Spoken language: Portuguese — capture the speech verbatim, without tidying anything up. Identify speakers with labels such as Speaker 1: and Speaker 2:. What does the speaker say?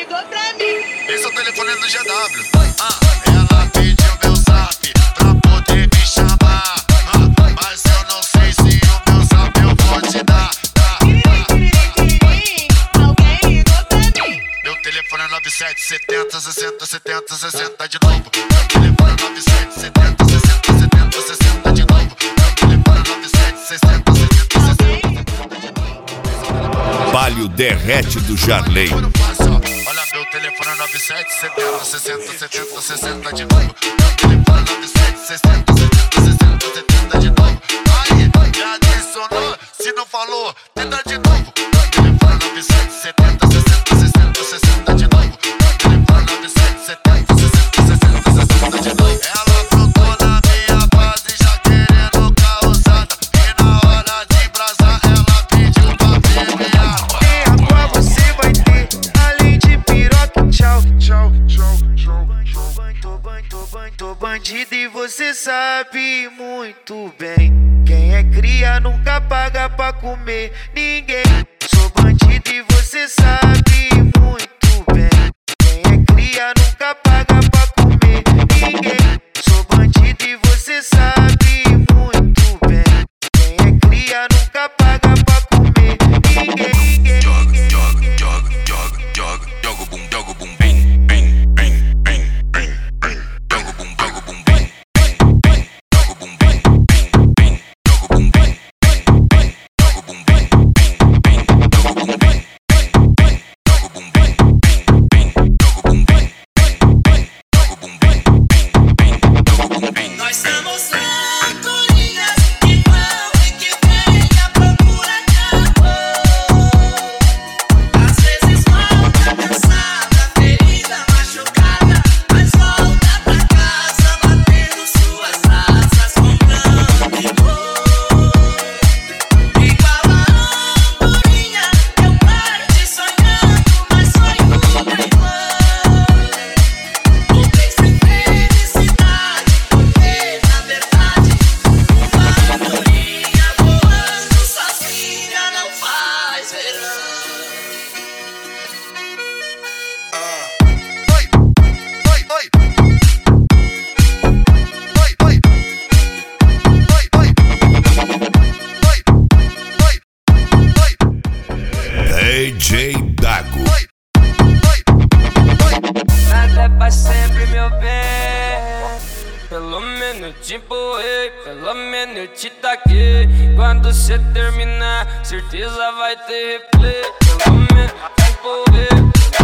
Speaker 1: ligou pra mim.
Speaker 2: Esse é o telefone do G W. Ah, ela pediu meu zap pra poder me chamar. Ah, mas eu não sei se o meu zap eu vou te dar. Ah,
Speaker 1: Alguém ligou pra mim.
Speaker 2: meu telefone é nove sete setenta sessenta setenta sessenta de novo. Meu telefone é nove sete setenta sessenta setenta sessenta de novo. Meu telefone é nove sete sessenta setenta sessenta de novo.
Speaker 3: Palio derrete do Jarley.
Speaker 2: Olha, meu telefone é nove sete setenta sessenta setenta sessenta de novo. Meu telefone é nove sete sessenta setenta sessenta setenta de novo. Aí, já adicionou, se não falou, tenta de novo. Meu telefone é nove sete setenta sessenta sessenta sessenta de novo. Meu telefone é nove sete setenta sessenta sessenta sessenta de novo. Ela brotou na minha base já querendo causada. E na hora de brasar ela pediu pra permear.
Speaker 4: Tchau, tchau, tchau, tchau, tchau. Tô bandido e você sabe muito bem. Quem é cria nunca paga pra comer ninguém. Sou bandido e você sabe muito bem. Quem é cria nunca paga pra comer ninguém. Sou bandido e você sabe muito bem. Quem é cria nunca paga pra comer ninguém.
Speaker 2: Joga, joga, joga, joga, joga, joga o bum, joga o bum, bem, bem, bem, bem, bem, bem. Joga o bum, joga o bum, bem, bem, bem. Joga o bum, bem, bem, bem. Joga o bum, bem, bem, bem. Joga o bum, bem, bem, bem. Joga o bum, bem, bem, bem. Joga o bum, bem, bem, bem. Joga o bum, bem, bem, bem. Joga o bum, bem, bem, bem. Joga o bum, bem.
Speaker 5: Nós somos andorinhas que vão e que vêm à procura de amor. Às vezes volta cansada, ferida, machucada, mas volta pra casa batendo suas asas com grande dor. Igual a andorinha, eu paro de sonhando, mas sonho nunca em vão. O bem sem felicidade, porque na verdade uma andorinha voando sozinha não faz verão.
Speaker 2: Oi, oi, oi. Oi, oi. Oi, oi. Oi, oi.
Speaker 3: D J Dago.
Speaker 2: Oi, oi, oi.
Speaker 6: Nada é pra sempre, meu bem. Pelo menos te empurrei, pelo menos eu te taquei. Quando cê terminar, certeza vai ter replay. Pelo menos te empurrei,